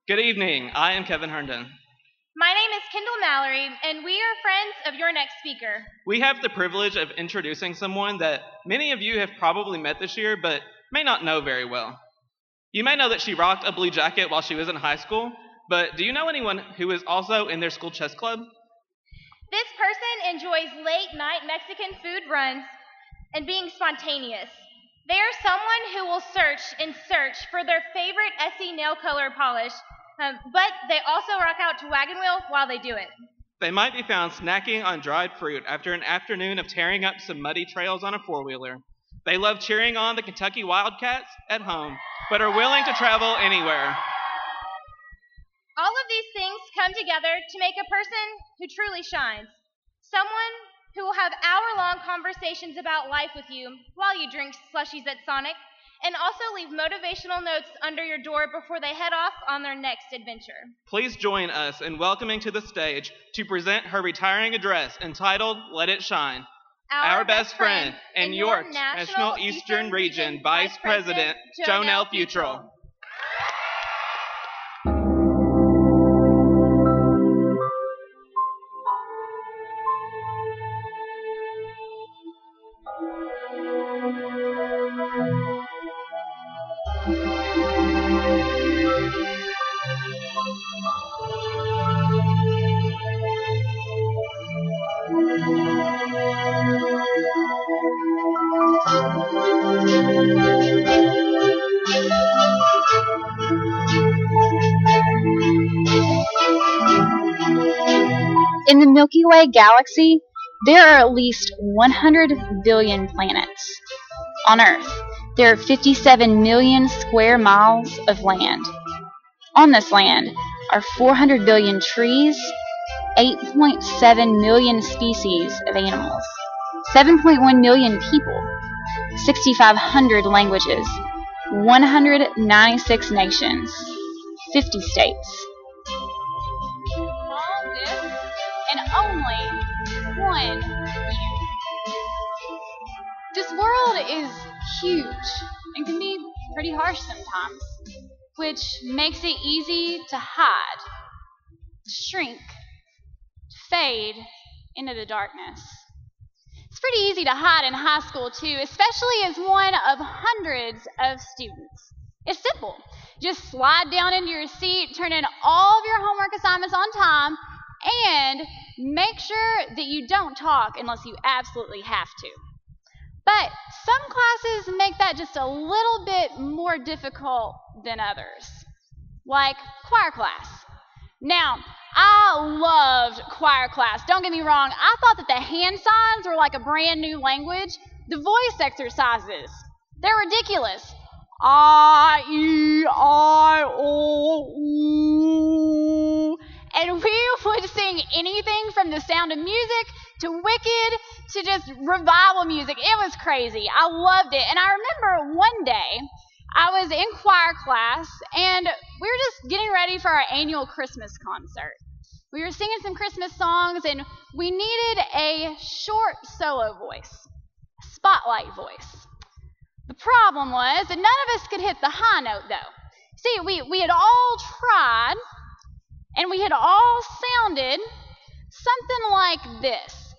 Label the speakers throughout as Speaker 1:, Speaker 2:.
Speaker 1: Good evening. I am Kevin Herndon.
Speaker 2: My name is Kendall Mallory, and we are friends of your next speaker.
Speaker 1: We have the privilege of introducing someone that many of you have probably met this year, but may not know very well. You may know that she rocked a blue jacket while she was in high school, but do you know anyone who is also in their school chess club?
Speaker 2: This person enjoys late-night Mexican food runs and being spontaneous. They are someone who will search for their favorite Essie nail color polish, but they also rock out to Wagon Wheel while they do it.
Speaker 1: They might be found snacking on dried fruit after an afternoon of tearing up some muddy trails on a four-wheeler. They love cheering on the Kentucky Wildcats at home, but are willing to travel anywhere.
Speaker 2: All of these things come together to make a person who truly shines. Someone who will have hour-long conversations about life with you while you drink slushies at Sonic, and also leave motivational notes under your door before they head off on their next adventure.
Speaker 1: Please join us in welcoming to the stage to present her retiring address entitled Let It Shine. Our best friend and your National Eastern Region Vice President, Jonelle Futrell.
Speaker 3: In the Milky Way galaxy, there are at least 100 billion planets. On Earth, there are 57 million square miles of land. On this land are 400 billion trees, 8.7 million species of animals, 7.1 million people, 6,500 languages, 196 nations, 50 states. All this and only one you. This world is huge and can be pretty harsh sometimes, which makes it easy to hide, to shrink, to fade into the darkness. It's pretty easy to hide in high school too, especially as one of hundreds of students. It's simple. Just slide down into your seat, turn in all of your homework assignments on time, and make sure that you don't talk unless you absolutely have to. But some classes make that just a little bit more difficult than others, like choir class. Now, I loved choir class. Don't get me wrong. I thought that the hand signs were like a brand new language. The voice exercises, they're ridiculous. I, E, I, O, U. And we would sing anything from The Sound of Music to Wicked to just revival music. It was crazy. I loved it. And I remember one day I was in choir class and we were just getting ready for our annual Christmas concert. We were singing some Christmas songs and we needed a short solo voice, a spotlight voice. The problem was that none of us could hit the high note though. See, we had all tried and we had all sounded something like this.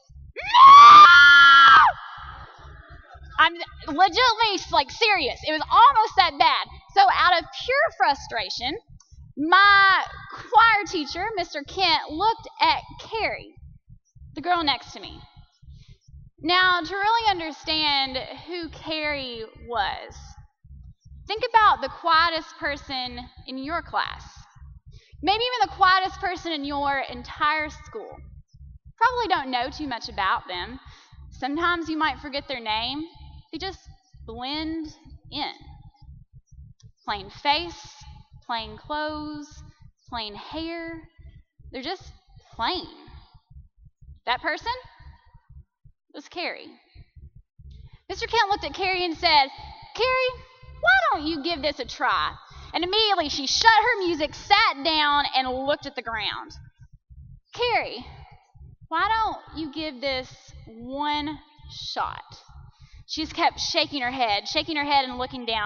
Speaker 3: I'm legitimately serious. It was almost that bad. So out of pure frustration, my choir teacher, Mr. Kent, looked at Carrie, the girl next to me. Now, to really understand who Carrie was, think about the quietest person in your class. Maybe even the quietest person in your entire school. Probably don't know too much about them. Sometimes you might forget their name. They just blend in. Plain face, plain clothes, plain hair. They're just plain. That person was Carrie. Mr. Kent looked at Carrie and said, "Carrie, why don't you give this a try?" And immediately she shut her music, sat down, and looked at the ground. "Carrie, why don't you give this one shot?" She just kept shaking her head and looking down.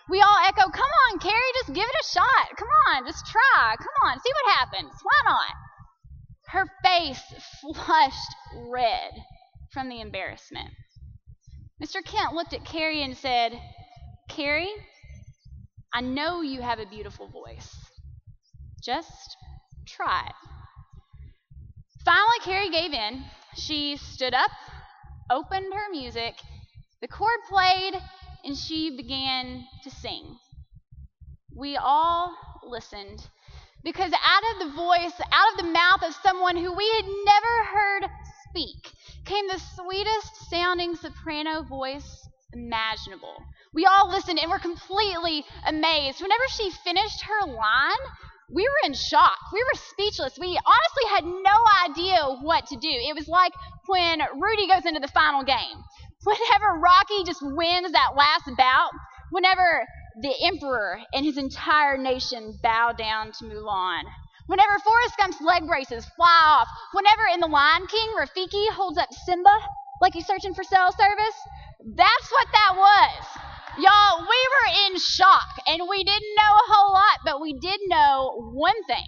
Speaker 3: We all echo, come on, Carrie, just give it a shot. Come on, just try. Come on, see what happens. Why not? Her face flushed red from the embarrassment. Mr. Kent looked at Carrie and said, Carrie, I know you have a beautiful voice. Just try it. Finally, Carrie gave in. She stood up, opened her music, the chord played, and she began to sing. We all listened because out of the voice, out of the mouth of someone who we had never heard speak, came the sweetest sounding soprano voice imaginable. We all listened and were completely amazed. Whenever she finished her line, we were in shock. We were speechless. We honestly had no idea what to do. It was like when Rudy goes into the final game. Whenever Rocky just wins that last bout, whenever the emperor and his entire nation bow down to Mulan, whenever Forrest Gump's leg braces fly off, whenever in The Lion King, Rafiki holds up Simba like he's searching for cell service, that's what that was. Y'all, we were in shock, and we didn't know a whole lot, but we did know one thing.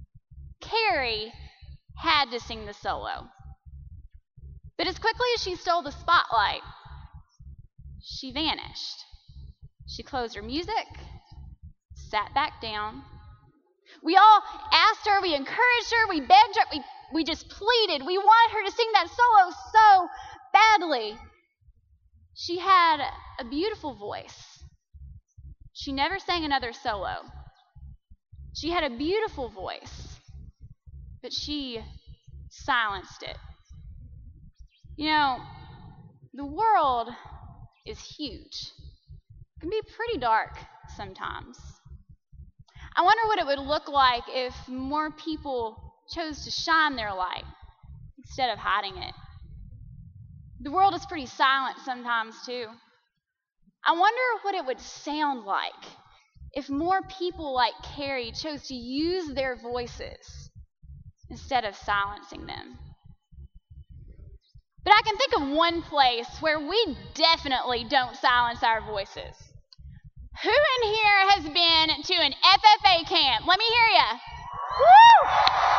Speaker 3: Carrie had to sing the solo. But as quickly as she stole the spotlight, she vanished. She closed her music, sat back down. We all asked her, we encouraged her, we begged her, we just pleaded. We wanted her to sing that solo so badly. She had a beautiful voice. She never sang another solo. She had a beautiful voice, but she silenced it. You know, the world is huge. It can be pretty dark sometimes. I wonder what it would look like if more people chose to shine their light instead of hiding it. The world is pretty silent sometimes, too. I wonder what it would sound like if more people like Carrie chose to use their voices instead of silencing them. But I can think of one place where we definitely don't silence our voices. Who in here has been to an FFA camp? Let me hear ya. Woo!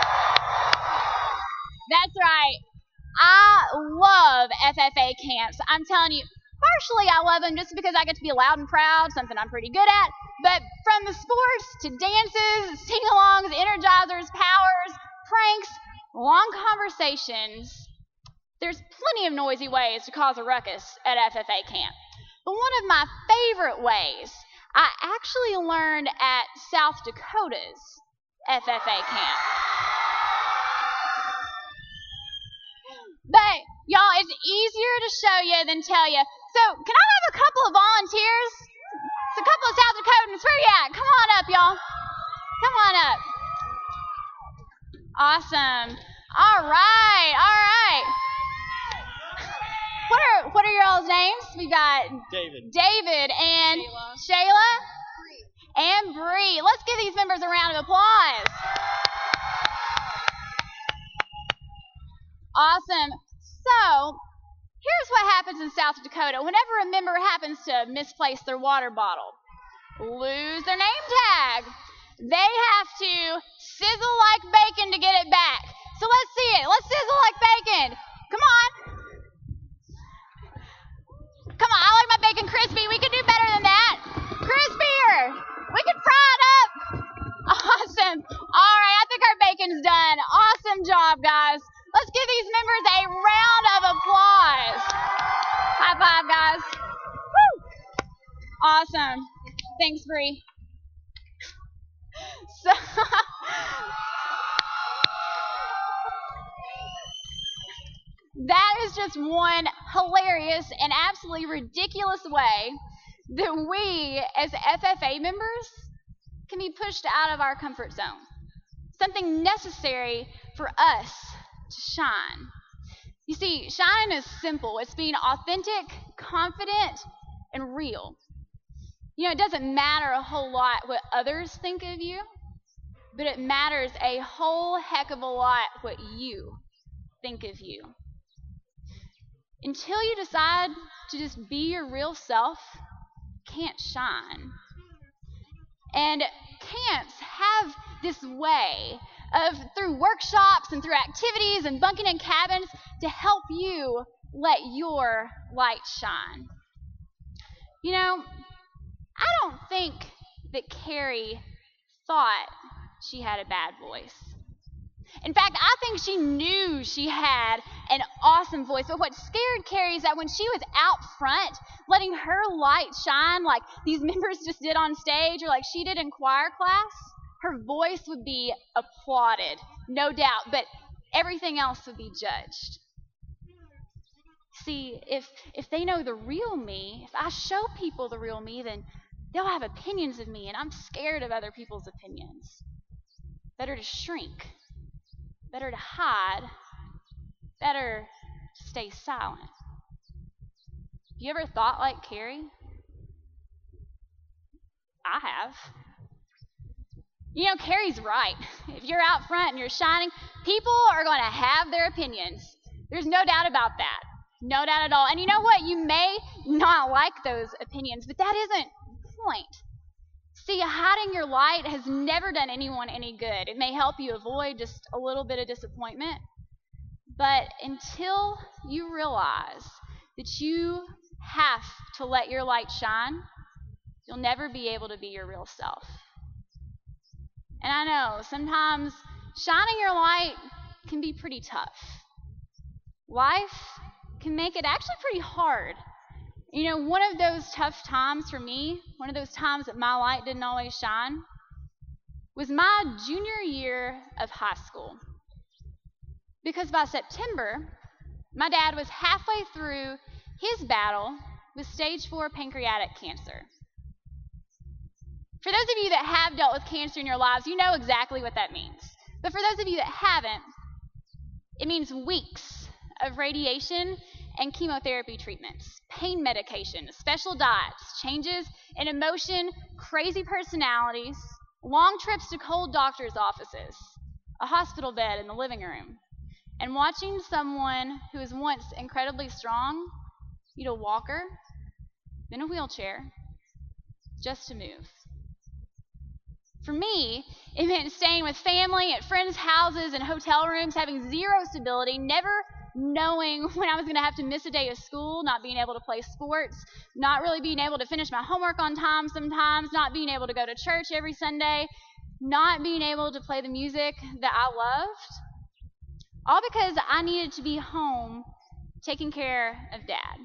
Speaker 3: That's right. I love FFA camps. I'm telling you, partially I love them just because I get to be loud and proud, something I'm pretty good at. But from the sports to dances, sing-alongs, energizers, powers, pranks, long conversations, there's plenty of noisy ways to cause a ruckus at FFA camp. But one of my favorite ways I actually learned at South Dakota's FFA camp. But, y'all, it's easier to show you than tell you. So, can I have a couple of volunteers? It's a couple of South Dakotans. Where you at? Come on up, y'all. Come on up. Awesome. All right. What are your all's names? We got David and Shayla and Bree. Let's give these members a round of applause. Awesome. So, here's what happens in South Dakota. Whenever a member happens to misplace their water bottle, lose their name tag, they have to sizzle like bacon to get it back. So let's see it. Let's sizzle like bacon. Come on. Come on, I like my bacon crispy. We can do better than that. Crispier. We can fry it up. Awesome. All right, I think our bacon's done. Awesome job, guys. Let's give these members a round of applause. High five, guys. Woo! Awesome. Thanks, Bree. So, that is just one hilarious and absolutely ridiculous way that we, as FFA members, can be pushed out of our comfort zone. Something necessary for us to shine. You see, shining is simple. It's being authentic, confident, and real. You know, it doesn't matter a whole lot what others think of you, but it matters a whole heck of a lot what you think of you. Until you decide to just be your real self, you can't shine. And camps have this way of, through workshops and through activities and bunking in cabins, to help you let your light shine. You know, I don't think that Carrie thought she had a bad voice. In fact, I think she knew she had an awesome voice. But what scared Carrie is that when she was out front, letting her light shine like these members just did on stage or like she did in choir class, her voice would be applauded, no doubt, but everything else would be judged. See, if they know the real me, if I show people the real me, then they'll have opinions of me, and I'm scared of other people's opinions. Better to shrink. Better to hide. Better to stay silent. You ever thought like Carrie? I have. You know, Carrie's right. If you're out front and you're shining, people are going to have their opinions. There's no doubt about that. No doubt at all. And you know what? You may not like those opinions, but that isn't the point. See, hiding your light has never done anyone any good. It may help you avoid just a little bit of disappointment, but until you realize that you have to let your light shine, you'll never be able to be your real self. And I know sometimes shining your light can be pretty tough. Life can make it actually pretty hard. You know, one of those tough times for me, one of those times that my light didn't always shine, was my junior year of high school. Because by September, my dad was halfway through his battle with stage 4 pancreatic cancer. For those of you that have dealt with cancer in your lives, you know exactly what that means. But for those of you that haven't, it means weeks of radiation and chemotherapy treatments, pain medication, special diets, changes in emotion, crazy personalities, long trips to cold doctor's offices, a hospital bed in the living room, and watching someone who was once incredibly strong need a walker, then a wheelchair, just to move. For me, it meant staying with family at friends' houses and hotel rooms, having zero stability, never knowing when I was going to have to miss a day of school, not being able to play sports, not really being able to finish my homework on time sometimes, not being able to go to church every Sunday, not being able to play the music that I loved, all because I needed to be home taking care of Dad.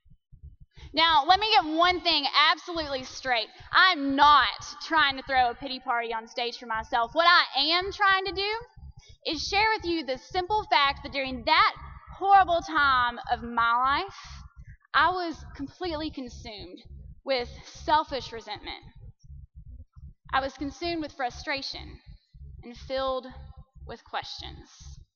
Speaker 3: Now, let me get one thing absolutely straight. I'm not trying to throw a pity party on stage for myself. What I am trying to do is share with you the simple fact that during that horrible time of my life, I was completely consumed with selfish resentment. I was consumed with frustration and filled with questions.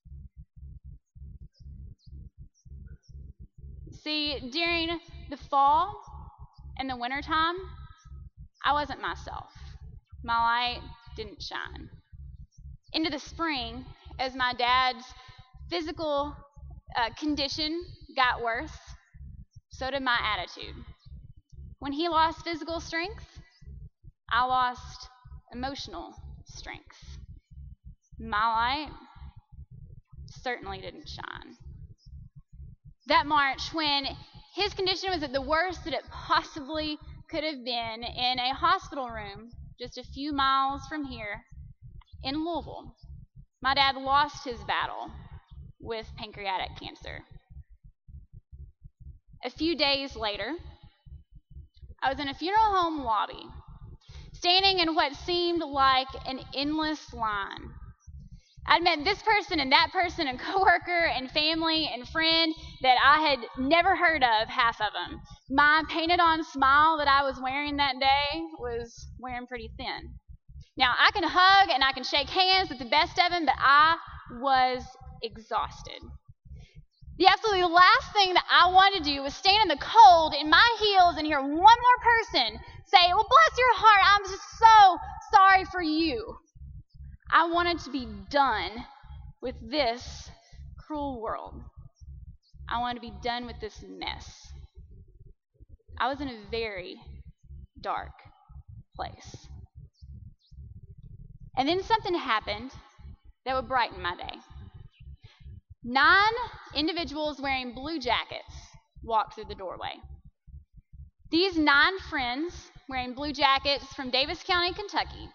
Speaker 3: See, during the fall and the wintertime, I wasn't myself. My light didn't shine. Into the spring, as my dad's physical condition got worse, so did my attitude. When he lost physical strength, I lost emotional strength. My light certainly didn't shine. That March, when his condition was at the worst that it possibly could have been, in a hospital room just a few miles from here in Louisville, my dad lost his battle with pancreatic cancer. A few days later, I was in a funeral home lobby, standing in what seemed like an endless line. I'd met this person and that person and coworker and family and friend that I had never heard of, half of them. My painted-on smile that I was wearing that day was wearing pretty thin. Now, I can hug and I can shake hands with the best of them, but I was exhausted. The absolutely last thing that I wanted to do was stand in the cold in my heels and hear one more person say, "Well, bless your heart, I'm just so sorry for you." I wanted to be done with this cruel world. I wanted to be done with this mess. I was in a very dark place. And then something happened that would brighten my day. 9 individuals wearing blue jackets walked through the doorway. These 9 friends wearing blue jackets from Davis County, Kentucky,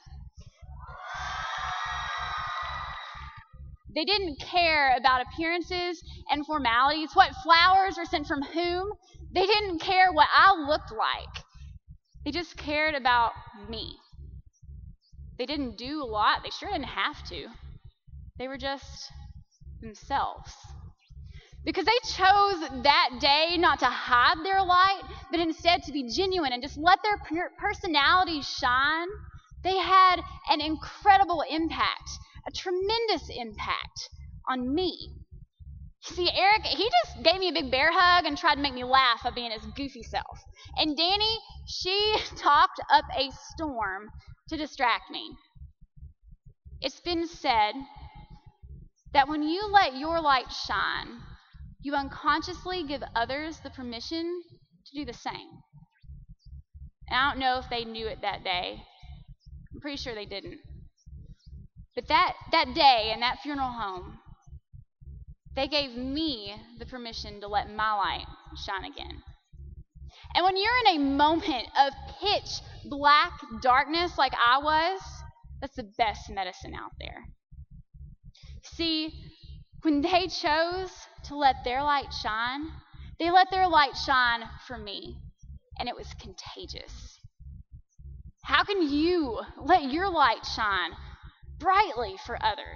Speaker 3: they didn't care about appearances and formalities, what flowers were sent from whom. They didn't care what I looked like. They just cared about me. They didn't do a lot. They sure didn't have to. They were just themselves. Because they chose that day not to hide their light, but instead to be genuine and just let their personalities shine, they had an incredible impact, a tremendous impact on me. See, Eric, he just gave me a big bear hug and tried to make me laugh by being his goofy self. And Danny, she talked up a storm to distract me. It's been said that when you let your light shine, you unconsciously give others the permission to do the same. And I don't know if they knew it that day. I'm pretty sure they didn't. But that day in that funeral home, they gave me the permission to let my light shine again. And when you're in a moment of pitch black darkness like I was, that's the best medicine out there. See, when they chose to let their light shine, they let their light shine for me, and it was contagious. How can you let your light shine brightly for others?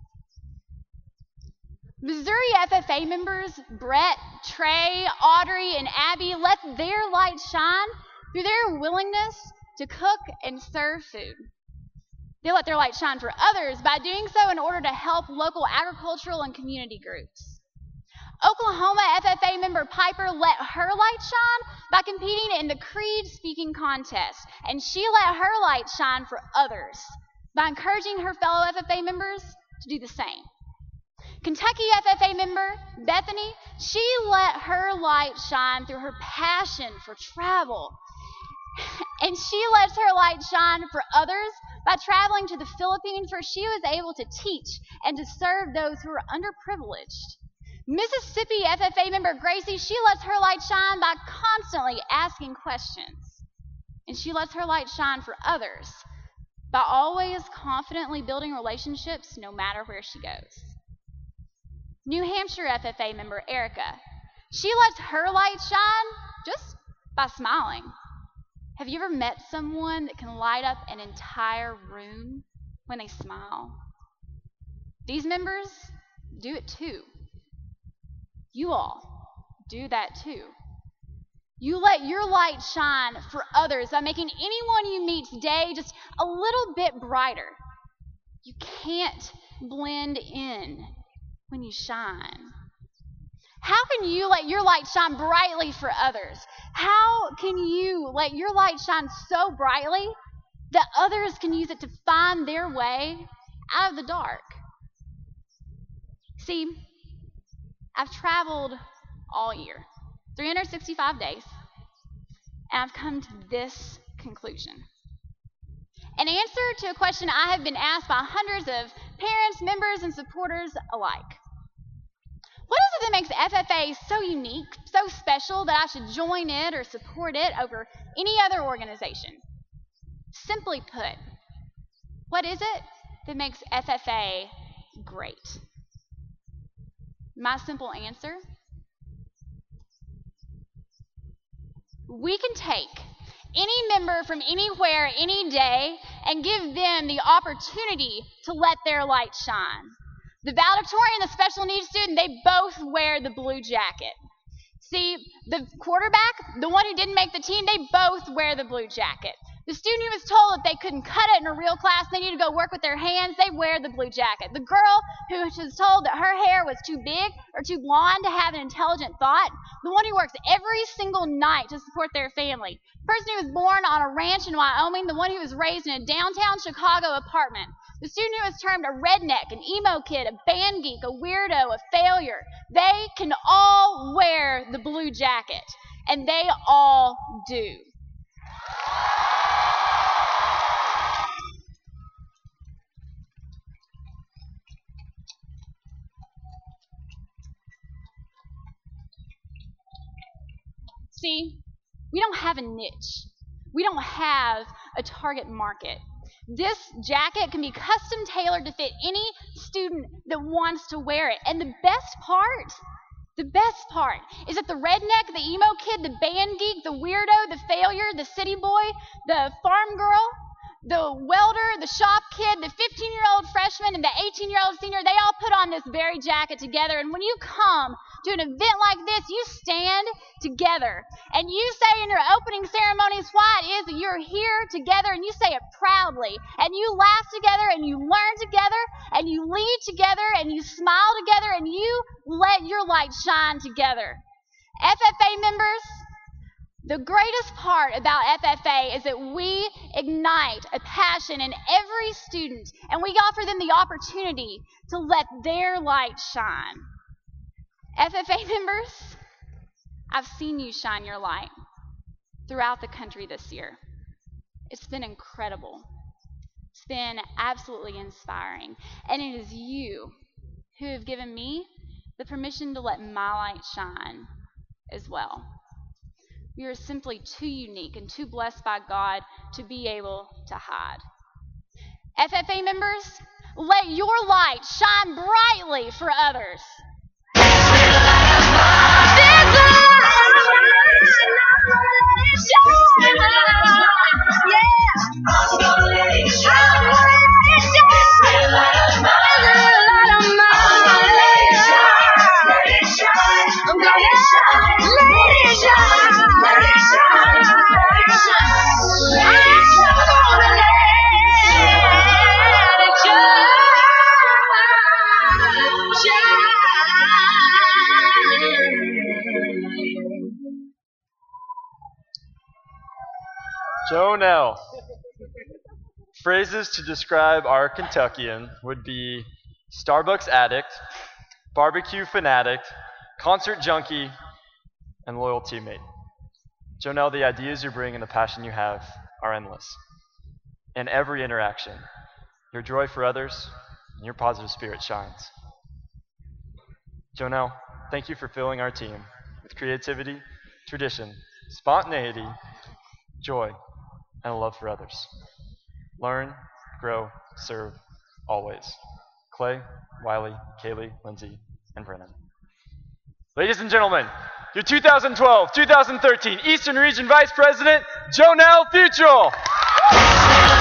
Speaker 3: Missouri FFA members Brett, Trey, Audrey, and Abby let their light shine through their willingness to cook and serve food. They let their light shine for others by doing so in order to help local agricultural and community groups. Oklahoma FFA member Piper let her light shine by competing in the Creed speaking contest, and she let her light shine for others by encouraging her fellow FFA members to do the same. Kentucky FFA member Bethany, she let her light shine through her passion for travel. And she lets her light shine for others by traveling to the Philippines, where she was able to teach and to serve those who are underprivileged. Mississippi FFA member Gracie, she lets her light shine by constantly asking questions. And she lets her light shine for others by always confidently building relationships no matter where she goes. New Hampshire FFA member Erica, she lets her light shine just by smiling. Have you ever met someone that can light up an entire room when they smile? These members do it too. You all do that too. You let your light shine for others by making anyone you meet's day just a little bit brighter. You can't blend in when you shine. How can you let your light shine brightly for others? How can you let your light shine so brightly that others can use it to find their way out of the dark? See, I've traveled all year, 365 days, and I've come to this conclusion. An answer to a question I have been asked by hundreds of parents, members, and supporters alike. What is it that makes FFA so unique, so special, that I should join it or support it over any other organization? Simply put, what is it that makes FFA great? My simple answer: we can take any member from anywhere, any day, and give them the opportunity to let their light shine. The valedictorian and the special needs student, they both wear the blue jacket. See, the quarterback, the one who didn't make the team, they both wear the blue jacket. The student who was told that they couldn't cut it in a real class, they need to go work with their hands, they wear the blue jacket. The girl who was told that her hair was too big or too blonde to have an intelligent thought, the one who works every single night to support their family. The person who was born on a ranch in Wyoming, the one who was raised in a downtown Chicago apartment. The student who was termed a redneck, an emo kid, a band geek, a weirdo, a failure. They can all wear the blue jacket, and they all do. See, we don't have a niche. We don't have a target market. This jacket can be custom tailored to fit any student that wants to wear it. And the best part is that the redneck, the emo kid, the band geek, the weirdo, the failure, the city boy, the farm girl, the welder, the shop kid, the 15-year-old freshman, and the 18-year-old senior, they all put on this very jacket together. And when you come to an event like this, you stand together. And you say in your opening ceremonies why it is that you're here together, and you say it proudly. And you laugh together, and you learn together, and you lead together, and you smile together, and you let your light shine together. FFA members, the greatest part about FFA is that we ignite a passion in every student, and we offer them the opportunity to let their light shine. FFA members, I've seen you shine your light throughout the country this year. It's been incredible. It's been absolutely inspiring. And it is you who have given me the permission to let my light shine as well. We are simply too unique and too blessed by God to be able to hide. FFA members, let your light shine brightly for others.
Speaker 4: Jonelle. Phrases to describe our Kentuckian would be Starbucks addict, barbecue fanatic, concert junkie, and loyal teammate. Jonelle, the ideas you bring and the passion you have are endless. In every interaction, your joy for others and your positive spirit shines. Jonelle, thank you for filling our team with creativity, tradition, spontaneity, joy, and a love for others. Learn, grow, serve, always. Clay, Wiley, Kaylee, Lindsay, and Brennan. Ladies and gentlemen, your 2012-2013 Eastern Region Vice President, Jonelle Futrell.